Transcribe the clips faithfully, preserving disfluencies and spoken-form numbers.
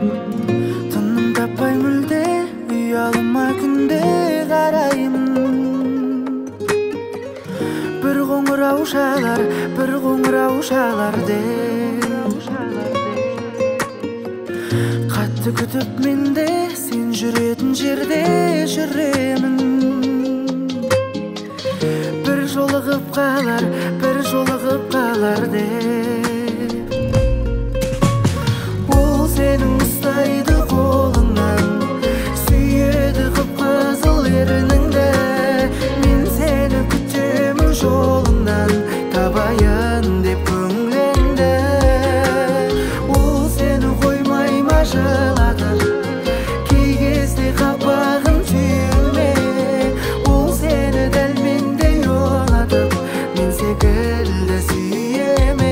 Тыным таппай мүлде уялыма күнде караймын. Бір қоңырау шалар, бір қоңырау шалар деп. Қатты күтіп менде сен жүретін жерде жүремін. Бір жолығып қалар, бір жолығып қалар деп. Ол сенің ұстайды қолыңнан, сүйеді қып-қызыл ерініңді. Мен сені күтемін жолыңнан, табайын деп көңіліңді. Ол сені қоймай мажыладыр, кей кезде қапағын түйме. Ол сені дәл мендей ұнатып, мен секілді сүйеме.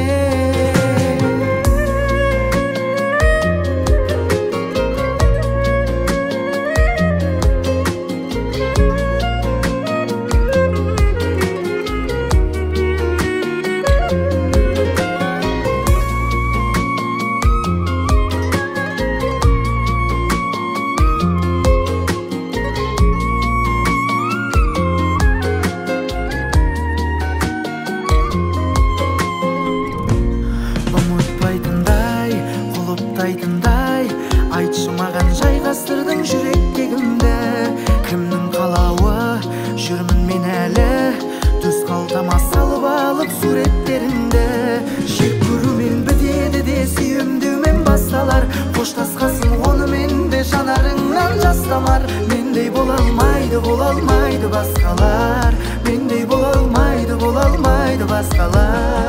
Ұмытпайтындай, құлыптайтындай, айтшы маған жайғастырдың жүректегімді. Кімнің қалауы жүрмін мен әлі, төс қалтама салып алып суреттеріңді. Жек көрумен бітеді де сүйемдеумен басталар, қоштасқасын онымен де жанарыңнан жас тамар. Мендей бола алмайды, бола алмайды басқалар, мендей бола алмайды, бола алмайды басқалар.